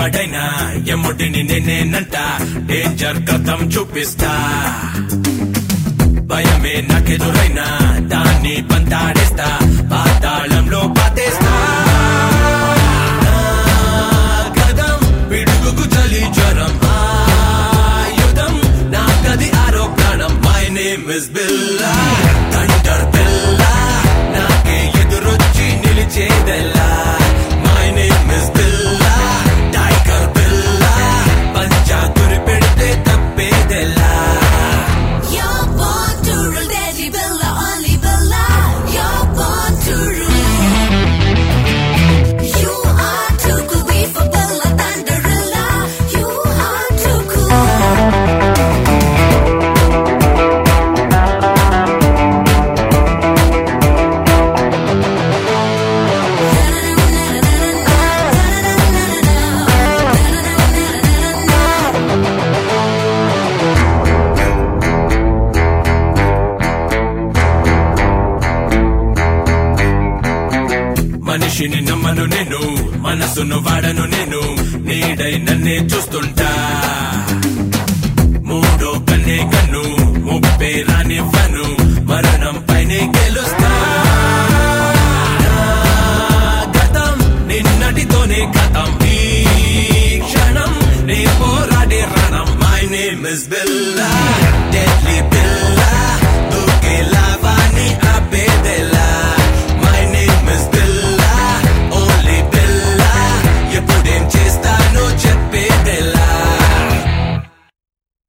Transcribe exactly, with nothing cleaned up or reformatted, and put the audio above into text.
వాడైనా ఎముడిని నేనేనంట డేంజర్ కథం చూపిస్తా భయమే నాకెదురైనా దాన్ని పంతాడేస్తా పాతాళంలో పాతేస్తా కదం పిడుగుకు చలి జ్వరం ఆయుధం నాకది ఆరో ప్రాణం my name is Billa thunder Billa నాకే ఎదురొచ్చి నిలిచేదెల్లా my name is Billa tiger Billa పంచా గురి పెడితే తప్పేదెల్లా మనిషిని నమ్మను నేను మనసును వాడను నేను నీడై నన్నే చూస్తుంటా మూడో కన్నే కన్ను ముప్పే రానివ్వను మరణం పైనే గెలుస్తా గతం నిన్నటితోనే గతం ఈ క్షణం నే పోరాడే రణం my name is Billa deadly Billa